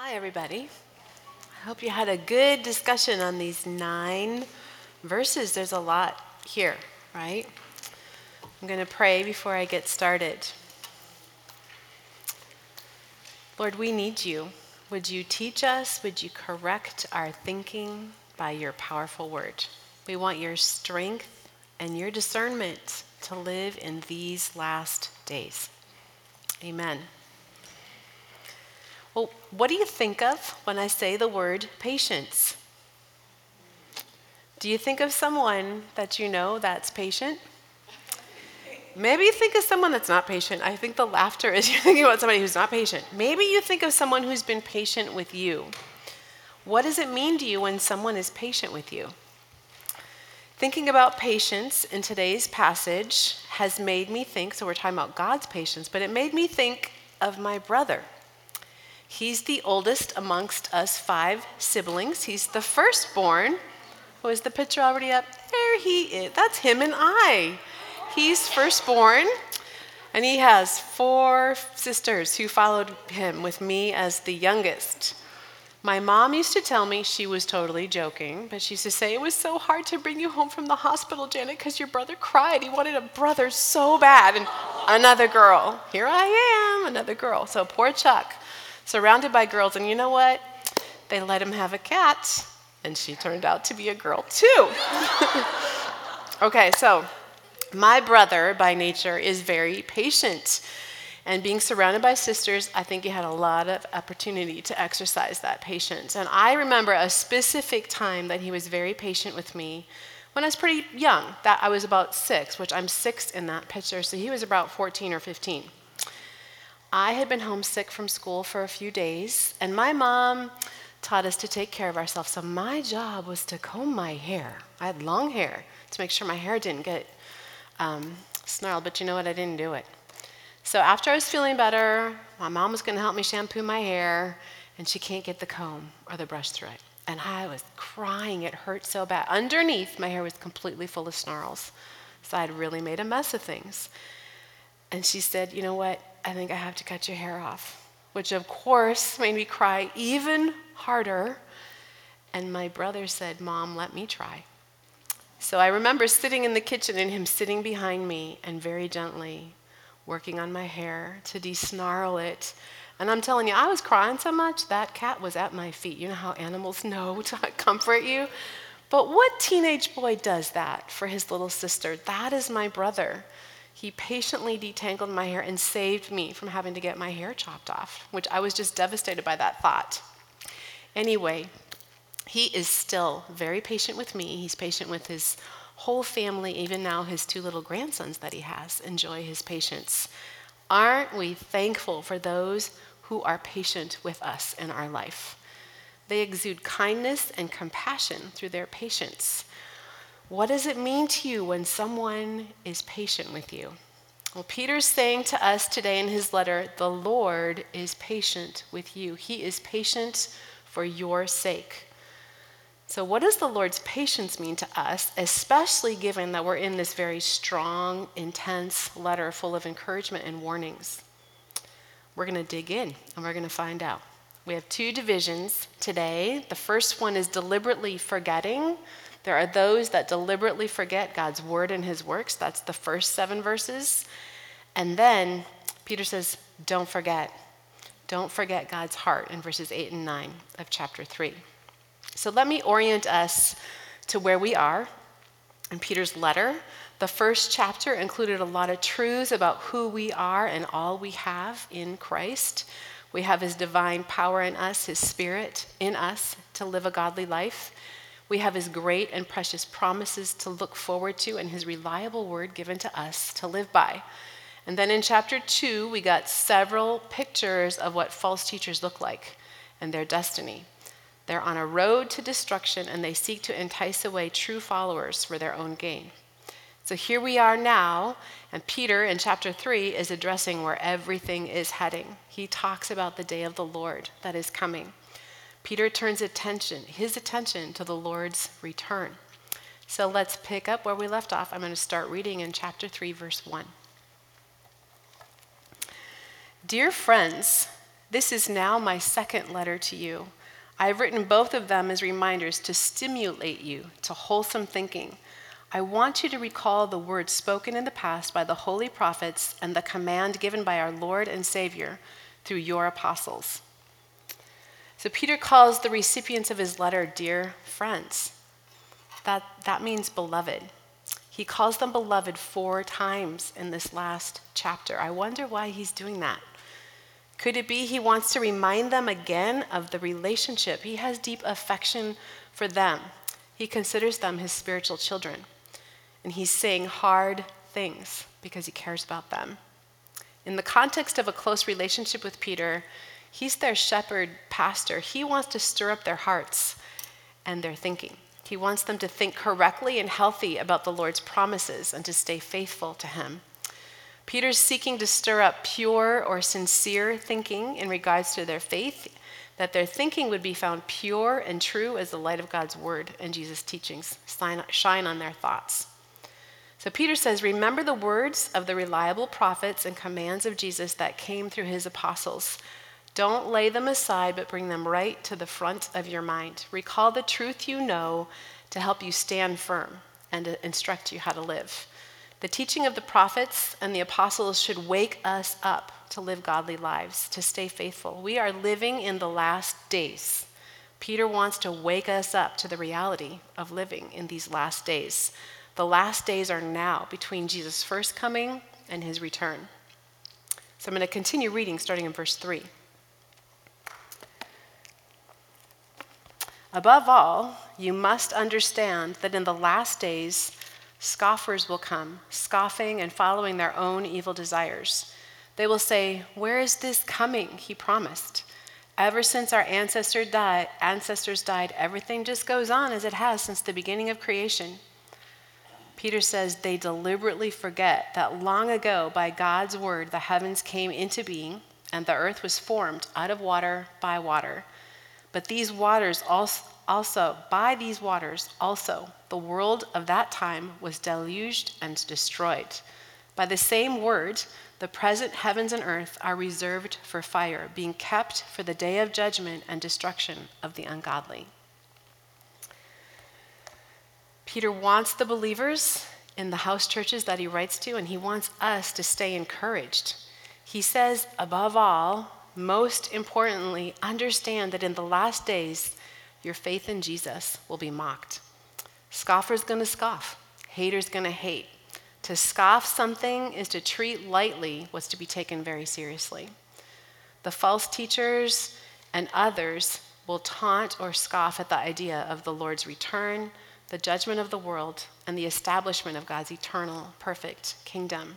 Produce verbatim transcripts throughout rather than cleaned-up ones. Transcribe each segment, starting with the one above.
Hi, everybody. I hope you had a good discussion on these nine verses. There's a lot here, right? I'm going to pray before I get started. Lord, we need you. Would you teach us? Would you correct our thinking by your powerful word? We want your strength and your discernment to live in these last days. Amen. Well, what do you think of when I say the word patience? Do you think of someone that you know that's patient? Maybe you think of someone that's not patient. I think the laughter is you're thinking about somebody who's not patient. Maybe you think of someone who's been patient with you. What does it mean to you when someone is patient with you? Thinking about patience in today's passage has made me think, so we're talking about God's patience, but it made me think of my brother. He's the oldest amongst us five siblings. He's the firstborn. Oh, is the picture already up? There he is. That's him and I. He's firstborn, and he has four sisters who followed him, with me as the youngest. My mom used to tell me she was totally joking, but she used to say, it was so hard to bring you home from the hospital, Janet, because your brother cried. He wanted a brother so bad. And another girl. Here I am, another girl. So poor Chuck, surrounded by girls. And you know what? They let him have a cat, and she turned out to be a girl too. Okay, so my brother by nature is very patient. And being surrounded by sisters, I think he had a lot of opportunity to exercise that patience. And I remember a specific time that he was very patient with me when I was pretty young. That I was about six, which I'm six in that picture, so he was about fourteen or fifteen. I had been homesick from school for a few days, and my mom taught us to take care of ourselves. So my job was to comb my hair. I had long hair to make sure my hair didn't get um, snarled, but you know what? I didn't do it. So after I was feeling better, my mom was going to help me shampoo my hair, and she can't get the comb or the brush through it. And I was crying. It hurt so bad. Underneath, my hair was completely full of snarls. So I'd really made a mess of things. And she said, you know what? I think I have to cut your hair off, which of course made me cry even harder. And my brother said, Mom, let me try. So I remember sitting in the kitchen and him sitting behind me and very gently working on my hair to de-snarl it. And I'm telling you, I was crying so much, that cat was at my feet. You know how animals know to comfort you? But what teenage boy does that for his little sister? That is my brother. He patiently detangled my hair and saved me from having to get my hair chopped off, which I was just devastated by that thought. Anyway, he is still very patient with me. He's patient with his whole family, even now his two little grandsons that he has, enjoy his patience. Aren't we thankful for those who are patient with us in our life? They exude kindness and compassion through their patience. What does it mean to you when someone is patient with you? Well, Peter's saying to us today in his letter, the Lord is patient with you. He is patient for your sake. So what does the Lord's patience mean to us, especially given that we're in this very strong, intense letter full of encouragement and warnings? We're going to dig in and we're going to find out. We have two divisions today. The first one is deliberately forgetting. There are those that deliberately forget God's word and his works. That's the first seven verses. And then Peter says, don't forget. Don't forget God's heart in verses eight and nine of chapter three. So let me orient us to where we are in Peter's letter. The first chapter included a lot of truths about who we are and all we have in Christ. We have his divine power in us, his spirit in us to live a godly life. We have his great and precious promises to look forward to and his reliable word given to us to live by. And then in chapter two, we got several pictures of what false teachers look like and their destiny. They're on a road to destruction, and they seek to entice away true followers for their own gain. So here we are now, and Peter in chapter three is addressing where everything is heading. He talks about the day of the Lord that is coming. Peter turns attention, his attention to the Lord's return. So let's pick up where we left off. I'm going to start reading in chapter three, verse one. Dear friends, This is now my second letter to you. I have written both of them as reminders to stimulate you to wholesome thinking. I want you to recall the words spoken in the past by the holy prophets and the command given by our Lord and Savior through your apostles. So Peter calls the recipients of his letter dear friends. That, that means beloved. He calls them beloved four times in this last chapter. I wonder why he's doing that. Could it be he wants to remind them again of the relationship? He has deep affection for them. He considers them his spiritual children. And he's saying hard things because he cares about them. In the context of a close relationship with Peter, he's their shepherd pastor. He wants to stir up their hearts and their thinking. He wants them to think correctly and healthy about the Lord's promises and to stay faithful to him. Peter's seeking to stir up pure or sincere thinking in regards to their faith, that their thinking would be found pure and true as the light of God's word and Jesus' teachings shine on their thoughts. So Peter says, remember the words of the reliable prophets and commands of Jesus that came through his apostles. Don't lay them aside, but bring them right to the front of your mind. Recall the truth you know to help you stand firm and to instruct you how to live. The teaching of the prophets and the apostles should wake us up to live godly lives, to stay faithful. We are living in the last days. Peter wants to wake us up to the reality of living in these last days. The last days are now, between Jesus' first coming and his return. So I'm going to continue reading starting in verse three. Above all, you must understand that in the last days, scoffers will come, scoffing and following their own evil desires. They will say, where is this coming he promised? Ever since our ancestor died, ancestors died, everything just goes on as it has since the beginning of creation. Peter says they deliberately forget that long ago, by God's word, the heavens came into being and the earth was formed out of water by water. But these waters also, also, by these waters also, the world of that time was deluged and destroyed. By the same word, the present heavens and earth are reserved for fire, being kept for the day of judgment and destruction of the ungodly. Peter wants the believers in the house churches that he writes to, and he wants us to stay encouraged. He says, above all, most importantly, understand that in the last days, your faith in Jesus will be mocked. Scoffers going to scoff. Haters going to hate. To scoff something is to treat lightly what's to be taken very seriously. The false teachers and others will taunt or scoff at the idea of the Lord's return, the judgment of the world, and the establishment of God's eternal, perfect kingdom.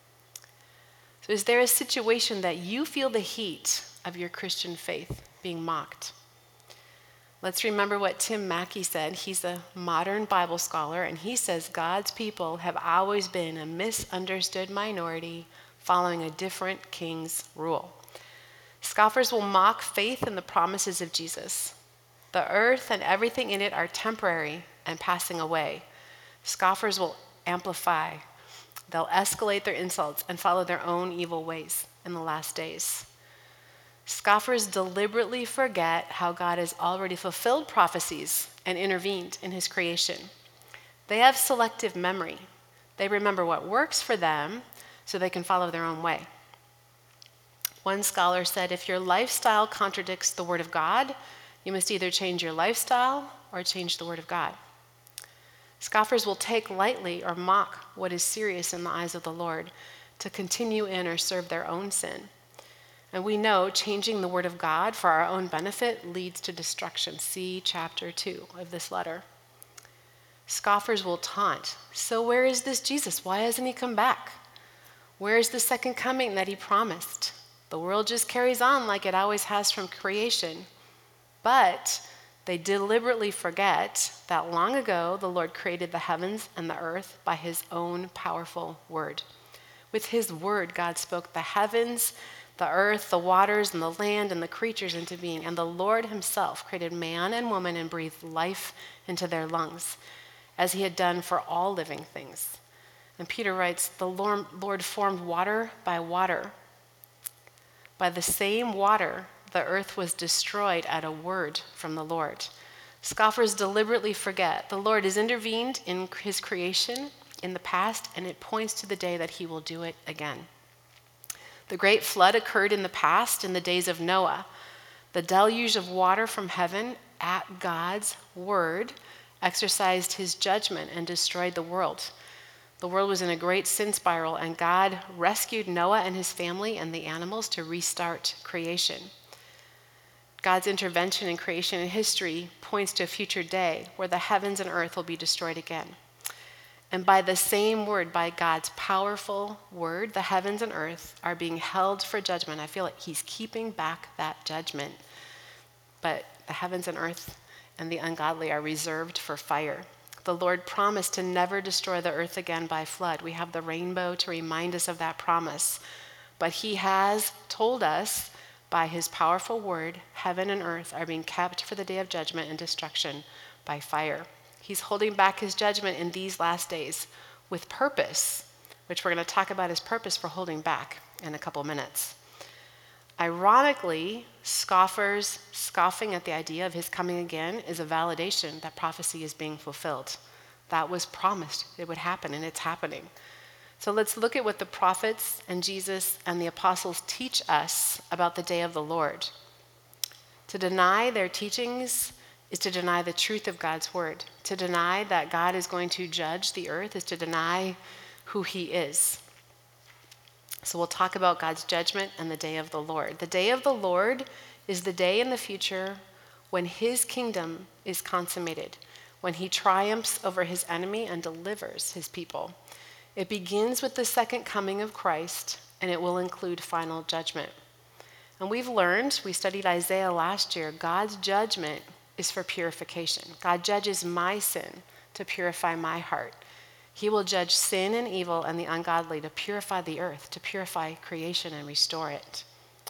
So is there a situation that you feel the heat of your Christian faith being mocked? Let's remember what Tim Mackey said. He's a modern Bible scholar, and he says God's people have always been a misunderstood minority following a different king's rule. Scoffers will mock faith in the promises of Jesus. The earth and everything in it are temporary and passing away. Scoffers will amplify. They'll escalate their insults and follow their own evil ways in the last days. Scoffers deliberately forget how God has already fulfilled prophecies and intervened in his creation. They have selective memory. They remember what works for them so they can follow their own way. One scholar said, if your lifestyle contradicts the word of God, you must either change your lifestyle or change the word of God. Scoffers will take lightly or mock what is serious in the eyes of the Lord to continue in or serve their own sin. And we know changing the word of God for our own benefit leads to destruction. See chapter two of this letter. Scoffers will taunt. So where is this Jesus? Why hasn't he come back? Where is the second coming that he promised? The world just carries on like it always has from creation. But they deliberately forget that long ago the Lord created the heavens and the earth by his own powerful word. With his word, God spoke the heavens, the earth, the waters, and the land, and the creatures into being. And the Lord himself created man and woman and breathed life into their lungs, as he had done for all living things. And Peter writes, the Lord formed water by water. By the same water, the earth was destroyed at a word from the Lord. Scoffers deliberately forget the Lord has intervened in his creation in the past, and it points to the day that he will do it again. The great flood occurred in the past in the days of Noah. The deluge of water from heaven at God's word exercised his judgment and destroyed the world. The world was in a great sin spiral, and God rescued Noah and his family and the animals to restart creation. God's intervention in creation and history points to a future day where the heavens and earth will be destroyed again. And by the same word, by God's powerful word, the heavens and earth are being held for judgment. I feel like he's keeping back that judgment. But the heavens and earth and the ungodly are reserved for fire. The Lord promised to never destroy the earth again by flood. We have the rainbow to remind us of that promise. But he has told us by his powerful word, heaven and earth are being kept for the day of judgment and destruction by fire. He's holding back his judgment in these last days with purpose, which we're going to talk about his purpose for holding back in a couple minutes. Ironically, scoffers scoffing at the idea of his coming again is a validation that prophecy is being fulfilled. That was promised it would happen, and it's happening. So let's look at what the prophets and Jesus and the apostles teach us about the day of the Lord. To deny their teachings is to deny the truth of God's word. To deny that God is going to judge the earth is to deny who he is. So we'll talk about God's judgment and the day of the Lord. The day of the Lord is the day in the future when his kingdom is consummated, when he triumphs over his enemy and delivers his people. It begins with the second coming of Christ, and it will include final judgment. And we've learned, we studied Isaiah last year, God's judgment is for purification. God judges my sin to purify my heart. He will judge sin and evil and the ungodly to purify the earth, to purify creation and restore it.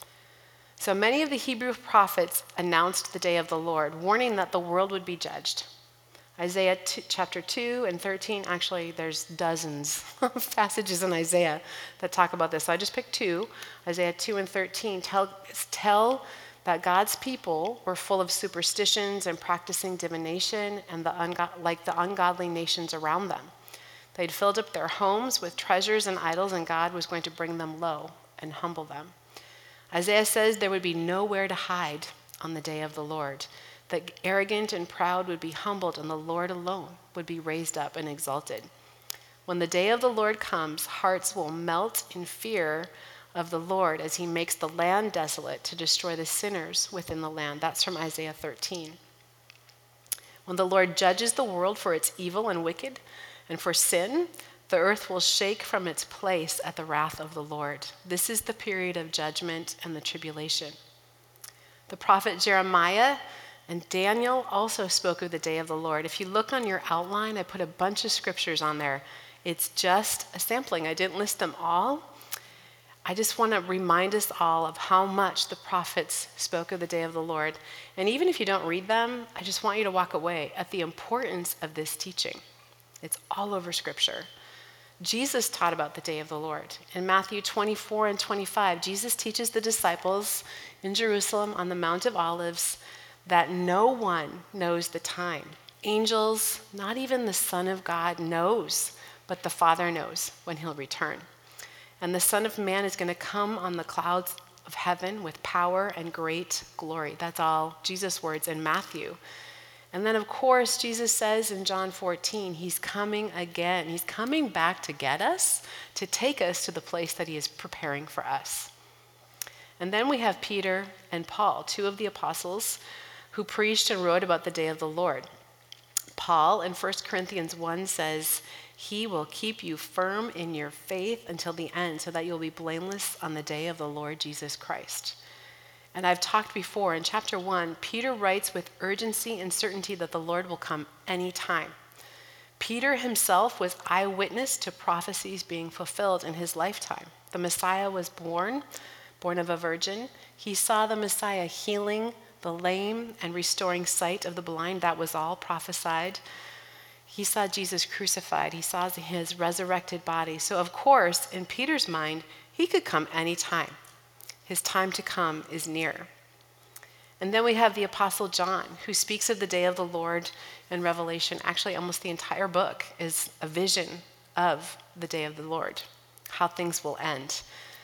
So many of the Hebrew prophets announced the day of the Lord, warning that the world would be judged. Isaiah two, chapter two and thirteen, actually there's dozens of passages in Isaiah that talk about this. So I just picked two. Isaiah two and thirteen tell, tell that God's people were full of superstitions and practicing divination and the ungo- like the ungodly nations around them. They'd filled up their homes with treasures and idols, and God was going to bring them low and humble them. Isaiah says there would be nowhere to hide on the day of the Lord. The arrogant and proud would be humbled, and the Lord alone would be raised up and exalted. When the day of the Lord comes, hearts will melt in fear of the Lord as he makes the land desolate to destroy the sinners within the land. That's from Isaiah thirteen. When the Lord judges the world for its evil and wicked and for sin, the earth will shake from its place at the wrath of the Lord. This is the period of judgment and the tribulation. The prophet Jeremiah and Daniel also spoke of the day of the Lord. If you look on your outline, I put a bunch of scriptures on there. It's just a sampling. I didn't list them all. I just want to remind us all of how much the prophets spoke of the day of the Lord. And even if you don't read them, I just want you to walk away at the importance of this teaching. It's all over Scripture. Jesus taught about the day of the Lord. In Matthew twenty-four and twenty-five, Jesus teaches the disciples in Jerusalem on the Mount of Olives that no one knows the time. Angels, not even the Son of God knows, but the Father knows when he'll return. And the Son of Man is going to come on the clouds of heaven with power and great glory. That's all Jesus' words in Matthew. And then, of course, Jesus says in John fourteen, he's coming again. He's coming back to get us, to take us to the place that he is preparing for us. And then we have Peter and Paul, two of the apostles who preached and wrote about the day of the Lord. Paul in First Corinthians one says, he will keep you firm in your faith until the end so that you'll be blameless on the day of the Lord Jesus Christ. And I've talked before in chapter one, Peter writes with urgency and certainty that the Lord will come anytime. Peter himself was eyewitness to prophecies being fulfilled in his lifetime. The Messiah was born, born of a virgin. He saw the Messiah healing the lame and restoring sight of the blind. That was all prophesied. He saw Jesus crucified. He saw his resurrected body. So of course, in Peter's mind, he could come anytime. His time to come is near. And then we have the Apostle John, who speaks of the day of the Lord in Revelation. Actually, almost the entire book is a vision of the day of the Lord, how things will end.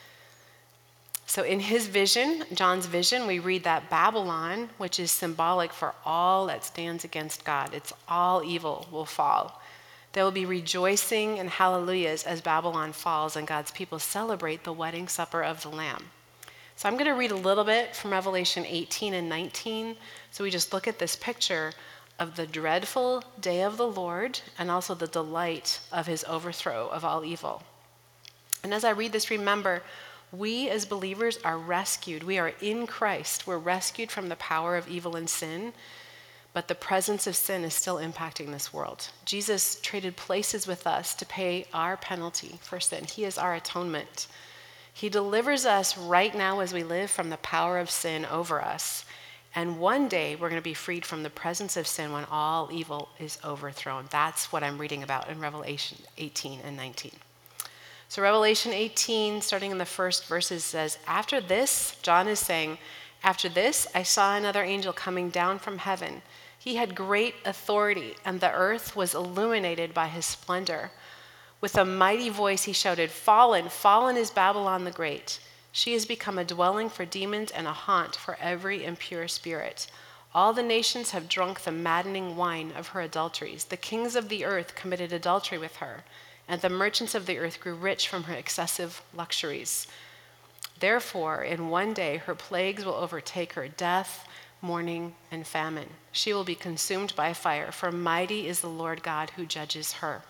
So in his vision, John's vision, we read that Babylon, which is symbolic for all that stands against God, it's all evil will fall. There will be rejoicing and hallelujahs as Babylon falls and God's people celebrate the wedding supper of the Lamb. So I'm going to read a little bit from Revelation eighteen and nineteen. So we just look at this picture of the dreadful day of the Lord and also the delight of his overthrow of all evil. And as I read this, remember, we as believers are rescued. We are in Christ. We're rescued from the power of evil and sin, but the presence of sin is still impacting this world. Jesus traded places with us to pay our penalty for sin. He is our atonement. He delivers us right now as we live from the power of sin over us. And one day we're going to be freed from the presence of sin when all evil is overthrown. That's what I'm reading about in Revelation eighteen and nineteen. So Revelation eighteen, starting in the first verses, says, after this, John is saying, after this, I saw another angel coming down from heaven. He had great authority, and the earth was illuminated by his splendor. With a mighty voice he shouted, fallen, fallen is Babylon the Great. She has become a dwelling for demons and a haunt for every impure spirit. All the nations have drunk the maddening wine of her adulteries. The kings of the earth committed adultery with her, and the merchants of the earth grew rich from her excessive luxuries. Therefore, in one day her plagues will overtake her, death, mourning, and famine. She will be consumed by fire, for mighty is the Lord God who judges her.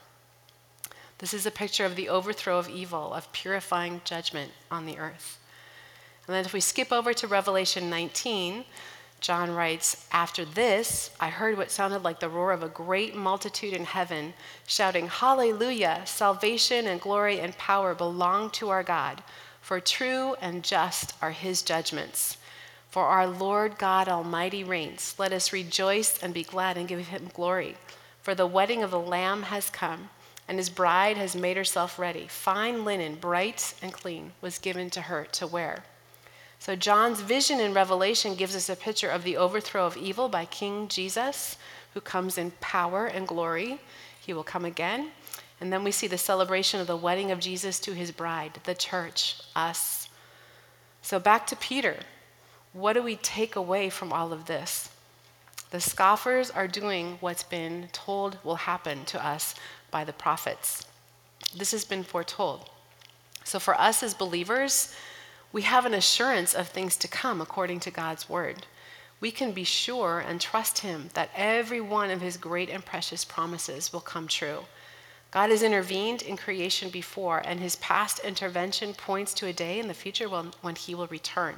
This is a picture of the overthrow of evil, of purifying judgment on the earth. And then if we skip over to Revelation nineteen, John writes, after this, I heard what sounded like the roar of a great multitude in heaven, shouting, hallelujah, salvation and glory and power belong to our God, for true and just are his judgments. For our Lord God Almighty reigns. Let us rejoice and be glad and give him glory. For the wedding of the Lamb has come, and his bride has made herself ready. Fine linen, bright and clean, was given to her to wear. So John's vision in Revelation gives us a picture of the overthrow of evil by King Jesus, who comes in power and glory. He will come again. And then we see the celebration of the wedding of Jesus to his bride, the church, us. So back to Peter. What do we take away from all of this? The scoffers are doing what's been told will happen to us by the prophets. This has been foretold. So for us as believers, we have an assurance of things to come according to God's word. We can be sure and trust him that every one of his great and precious promises will come true. God has intervened in creation before, and his past intervention points to a day in the future when, when he will return.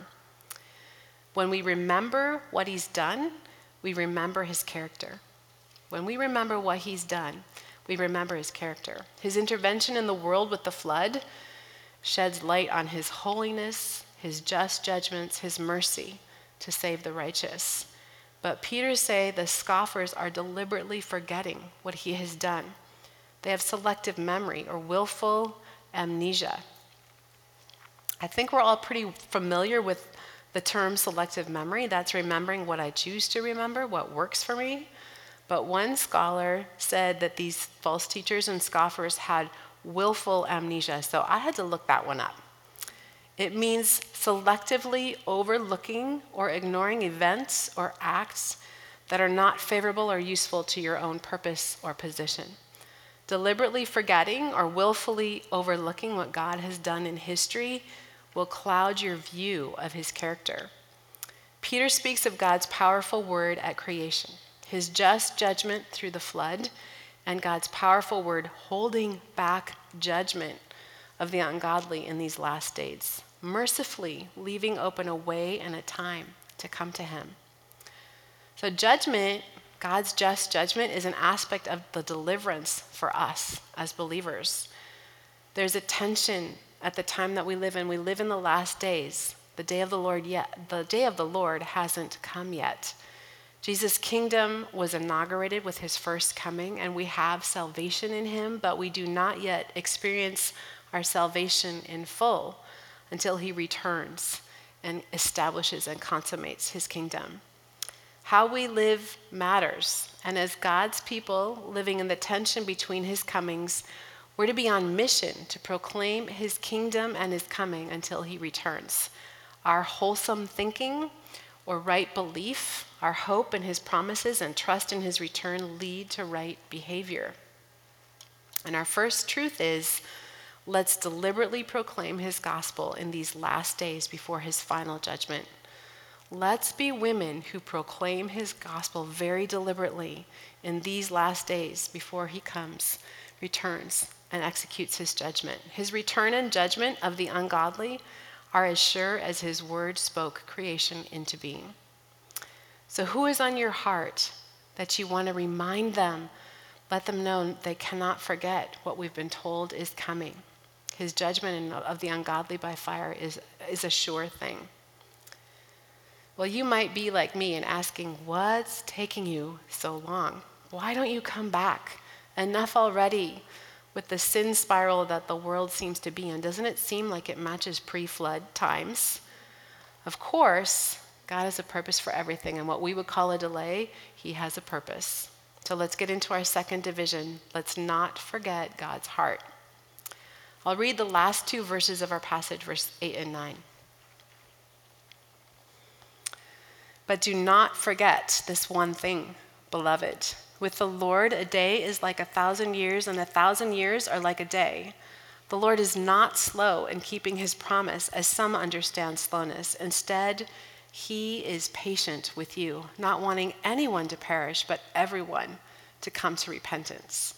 When we remember what he's done, we remember his character. When we remember what he's done, we remember his character. His intervention in the world with the flood sheds light on his holiness, his just judgments, his mercy to save the righteous. But Peter say the scoffers are deliberately forgetting what he has done. They have selective memory or willful amnesia. I think we're all pretty familiar with the term selective memory. That's remembering what I choose to remember, what works for me. But one scholar said that these false teachers and scoffers had willful amnesia, so I had to look that one up. It means selectively overlooking or ignoring events or acts that are not favorable or useful to your own purpose or position. Deliberately forgetting or willfully overlooking what God has done in history will cloud your view of his character. Peter speaks of God's powerful word at creation, his just judgment through the flood, and God's powerful word holding back judgment of the ungodly in these last days, mercifully leaving open a way and a time to come to him. So judgment, God's just judgment, is an aspect of the deliverance for us as believers. There's a tension at the time that we live in. We live in the last days. The day of the Lord yet, the day of the Lord hasn't come yet. Jesus' kingdom was inaugurated with his first coming, and we have salvation in him, but we do not yet experience our salvation in full until he returns and establishes and consummates his kingdom. How we live matters. And as God's people living in the tension between his comings, we're to be on mission to proclaim his kingdom and his coming until he returns. Our wholesome thinking or right belief, our hope in his promises and trust in his return lead to right behavior. And our first truth is, let's deliberately proclaim his gospel in these last days before his final judgment. Let's be women who proclaim his gospel very deliberately in these last days before he comes, returns, and executes his judgment. His return and judgment of the ungodly are as sure as his word spoke creation into being. So who is on your heart that you want to remind them, let them know they cannot forget what we've been told is coming? His judgment of the ungodly by fire is, is a sure thing. Well, you might be like me and asking, what's taking you so long? Why don't you come back? Enough already with the sin spiral that the world seems to be in. Doesn't it seem like it matches pre-flood times? Of course, God has a purpose for everything, and what we would call a delay, he has a purpose. So let's get into our second division. Let's not forget God's heart. I'll read the last two verses of our passage, verse eight and nine. But do not forget this one thing, beloved. With the Lord, a day is like a thousand years, and a thousand years are like a day. The Lord is not slow in keeping his promise, as some understand slowness. Instead, he is patient with you, not wanting anyone to perish, but everyone to come to repentance.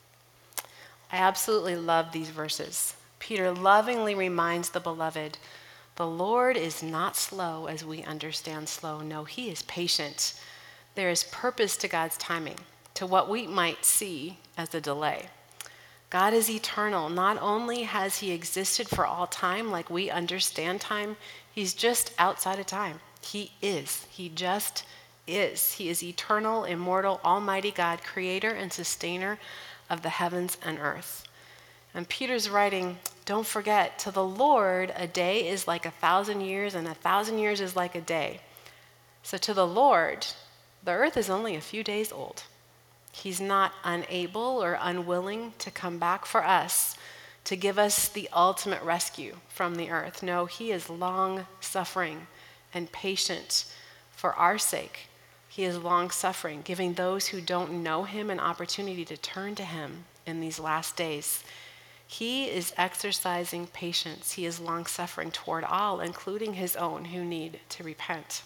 I absolutely love these verses. Peter lovingly reminds the beloved, the Lord is not slow as we understand slow. No, he is patient. There is purpose to God's timing, to what we might see as a delay. God is eternal. Not only has he existed for all time like we understand time, he's just outside of time. He is. He just is. He is eternal, immortal, almighty God, creator and sustainer of the heavens and earth. And Peter's writing, don't forget, to the Lord, a day is like a thousand years, and a thousand years is like a day. So to the Lord, the earth is only a few days old. He's not unable or unwilling to come back for us to give us the ultimate rescue from the earth. No, he is long-suffering and patient for our sake. He is long-suffering, giving those who don't know him an opportunity to turn to him in these last days. He is exercising patience. He is long-suffering toward all, including his own who need to repent.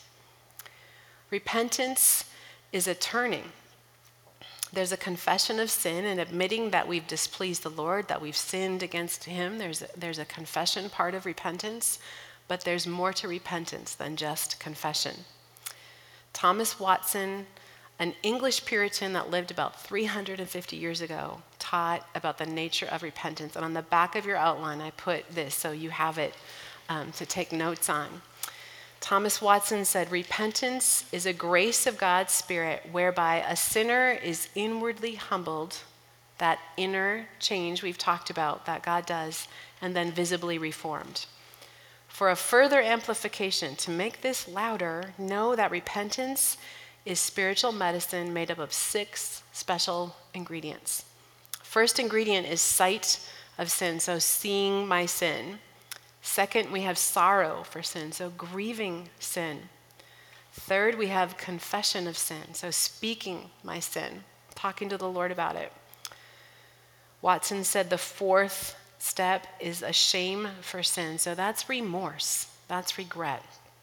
Repentance is a turning. There's a confession of sin and admitting that we've displeased the Lord, that we've sinned against him. There's a, there's a confession part of repentance, but there's more to repentance than just confession. Thomas Watson, an English Puritan that lived about three hundred fifty years ago, taught about the nature of repentance. And on the back of your outline, I put this so you have it um, to take notes on. Thomas Watson said, repentance is a grace of God's Spirit whereby a sinner is inwardly humbled, that inner change we've talked about that God does, and then visibly reformed. For a further amplification, to make this louder, know that repentance is spiritual medicine made up of six special ingredients. First ingredient is sight of sin, so seeing my sin. Second, we have sorrow for sin, so grieving sin. Third, we have confession of sin, so speaking my sin, talking to the Lord about it. Watson said the fourth step is a shame for sin, so that's remorse, that's regret.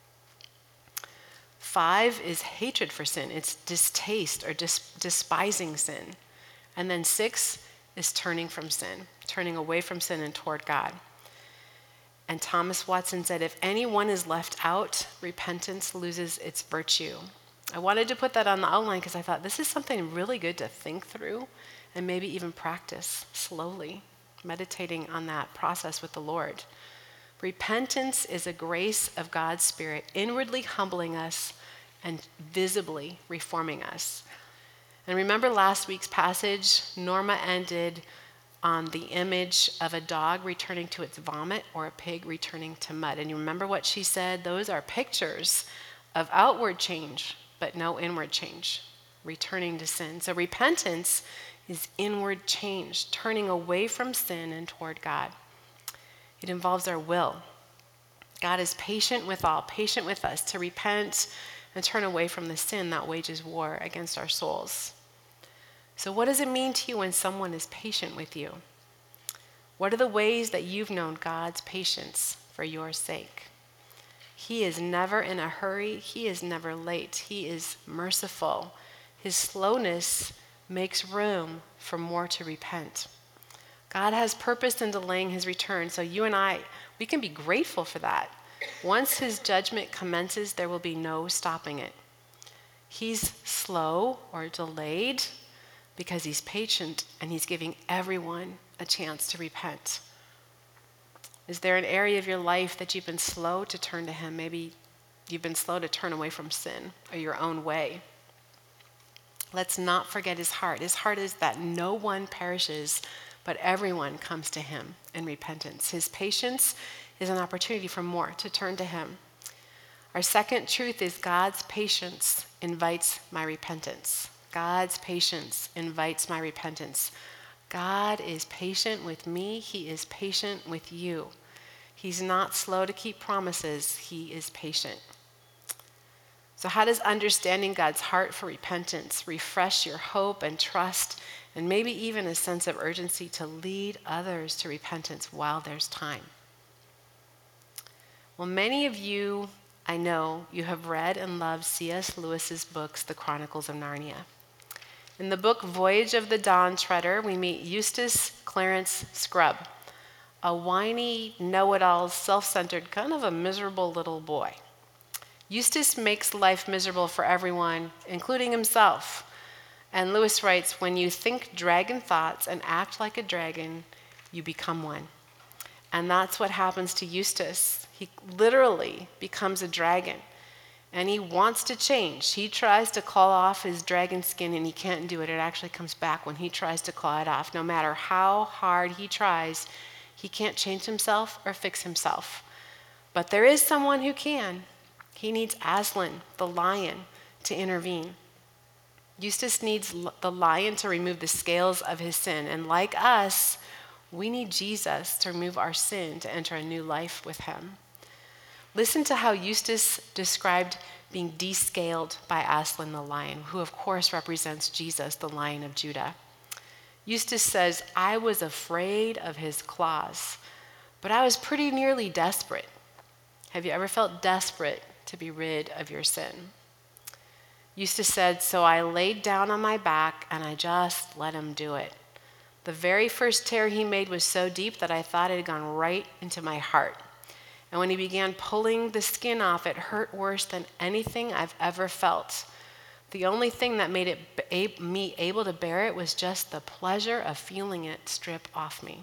Five is hatred for sin. It's distaste or dis- despising sin. And then six is turning from sin, turning away from sin and toward God. And Thomas Watson said, if anyone is left out, repentance loses its virtue. I wanted to put that on the outline because I thought this is something really good to think through and maybe even practice slowly, meditating on that process with the Lord. Repentance is a grace of God's Spirit, inwardly humbling us and visibly reforming us. And remember last week's passage, Norma ended on the image of a dog returning to its vomit or a pig returning to mud. And you remember what she said? Those are pictures of outward change, but no inward change, returning to sin. So repentance is inward change, turning away from sin and toward God. It involves our will. God is patient with all, patient with us to repent and turn away from the sin that wages war against our souls. So what does it mean to you when someone is patient with you? What are the ways that you've known God's patience for your sake? He is never in a hurry. He is never late. He is merciful. His slowness makes room for more to repent. God has purpose in delaying his return, so you and I, we can be grateful for that. Once his judgment commences, there will be no stopping it. He's slow or delayed because he's patient and he's giving everyone a chance to repent. Is there an area of your life that you've been slow to turn to him? Maybe you've been slow to turn away from sin or your own way. Let's not forget his heart. His heart is that no one perishes, but everyone comes to him in repentance. His patience is an opportunity for more, to turn to him. Our second truth is God's patience invites my repentance. God's patience invites my repentance. God is patient with me. He is patient with you. He's not slow to keep promises. He is patient. So how does understanding God's heart for repentance refresh your hope and trust, and maybe even a sense of urgency to lead others to repentance while there's time? Well, many of you, I know, you have read and loved C S Lewis's books, The Chronicles of Narnia. In the book Voyage of the Dawn Treader, we meet Eustace Clarence Scrubb, a whiny, know-it-all, self-centered, kind of a miserable little boy. Eustace makes life miserable for everyone, including himself. And Lewis writes, when you think dragon thoughts and act like a dragon, you become one. And that's what happens to Eustace. He literally becomes a dragon. And he wants to change. He tries to claw off his dragon skin and he can't do it. It actually comes back when he tries to claw it off. No matter how hard he tries, he can't change himself or fix himself. But there is someone who can. He needs Aslan, the lion, to intervene. Eustace needs the lion to remove the scales of his sin. And like us, we need Jesus to remove our sin to enter a new life with him. Listen to how Eustace described being descaled by Aslan the lion, who of course represents Jesus, the Lion of Judah. Eustace says, I was afraid of his claws, but I was pretty nearly desperate. Have you ever felt desperate to be rid of your sin? Eustace said, so I laid down on my back and I just let him do it. The very first tear he made was so deep that I thought it had gone right into my heart. And when he began pulling the skin off, it hurt worse than anything I've ever felt. The only thing that made it me able to bear it was just the pleasure of feeling it strip off me.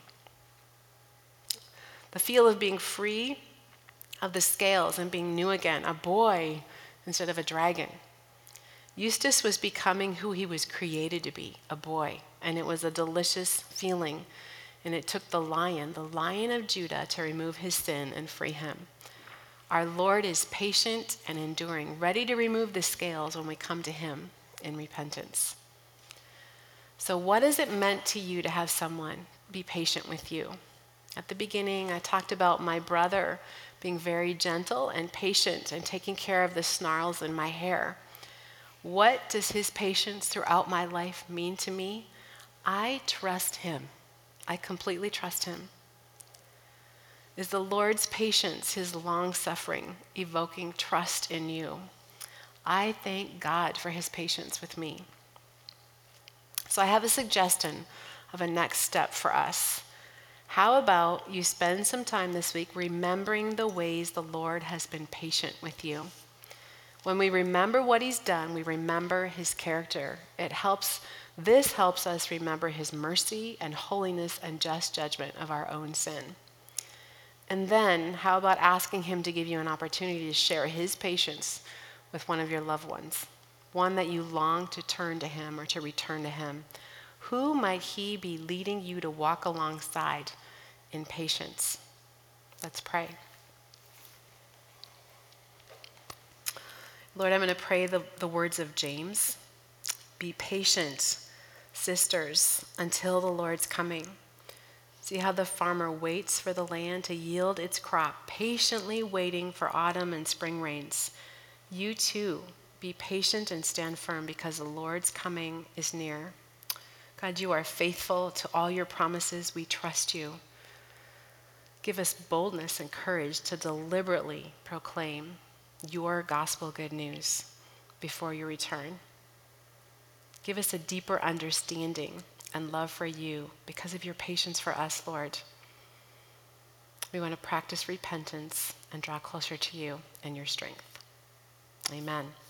The feel of being free of the scales and being new again, a boy instead of a dragon. Eustace was becoming who he was created to be, a boy, and it was a delicious feeling. And it took the lion, the Lion of Judah, to remove his sin and free him. Our Lord is patient and enduring, ready to remove the scales when we come to him in repentance. So what has it meant to you to have someone be patient with you? At the beginning, I talked about my brother being very gentle and patient and taking care of the snarls in my hair. What does his patience throughout my life mean to me? I trust him. I completely trust him. Is the Lord's patience, his long-suffering, evoking trust in you? I thank God for his patience with me. So I have a suggestion of a next step for us. How about you spend some time this week remembering the ways the Lord has been patient with you? When we remember what he's done, we remember his character. It helps This helps us remember his mercy and holiness and just judgment of our own sin. And then, how about asking him to give you an opportunity to share his patience with one of your loved ones, one that you long to turn to him or to return to him? Who might he be leading you to walk alongside in patience? Let's pray. Lord, I'm going to pray the, the words of James. Be patient, sisters, until the Lord's coming. See how the farmer waits for the land to yield its crop, patiently waiting for autumn and spring rains. You too, be patient and stand firm because the Lord's coming is near. God, you are faithful to all your promises. We trust you. Give us boldness and courage to deliberately proclaim your gospel good news before you return. Give us a deeper understanding and love for you because of your patience for us, Lord. We want to practice repentance and draw closer to you and your strength. Amen.